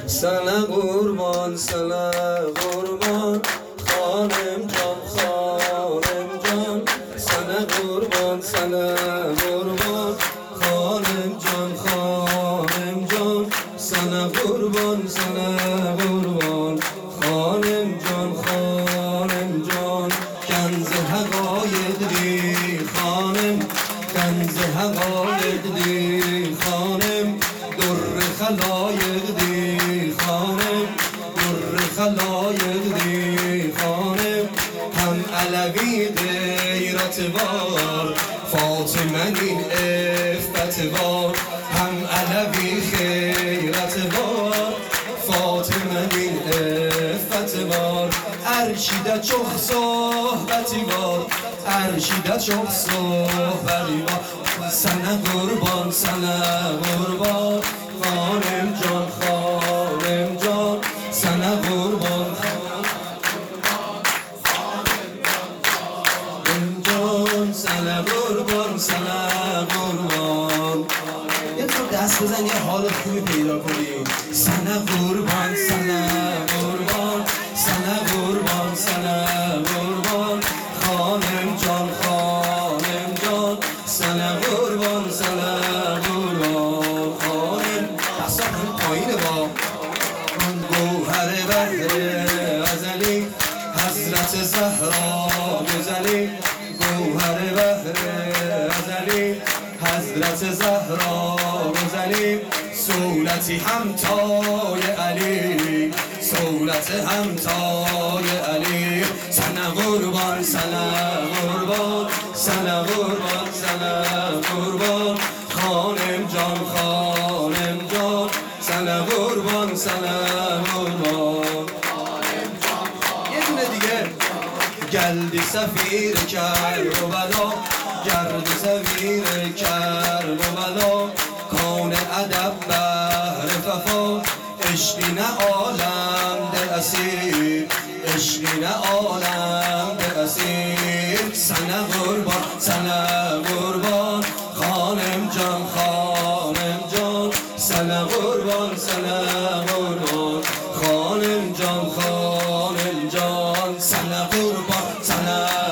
سنه قربان سنه قربان خانم جان خانم جان سنه قربان سنه قربان خانم جان خانم جان سنه قربان سنه قربان خانم جان خانم جان کنز حقایق دی خانم کنز حقایق دی خانم در خلایق دی خانم در خلایق دی خانم هم علوی غیرت وار فاطمه این افت وار هم علوی خیرت وار فاطمه این افت وار ارشیده چخ صحبتی وار ارشیده چخ صحبتی وار سنه قربان سنه قربان خانم جان خانم جان سنه قربان خانم جان سنه قربان سنه قربان یه تو دست بزن یه حال خوبی پیدا کنی سنه قربان سنه قربان سنه قربان سنه قربان خانم جان خانم جان سنه قربان سنه قربان خانم دستان هم پایینه با گوهر بحر ازلی حضرت زهرا گزلی گوهر بحر ازلی حضرت زهرا گزلی صولتی همتای علی صولت همتای علی سنه قربان سنه قربان سنه قربان سنه قربان خانم جان خانم جان سنه قربان سنه قربان یه دونه دیگه گلدی سفیر کربلا گرد سفیر کربلا کون ادب بهر وفا عشقی نه عالم دل اسیر عشقی نه عالم دل اسیر سنه قربان سنه قربان خانم جان خانم جان سنه قربان سنه قربان خانم جان خانم جان سنه قربان سنه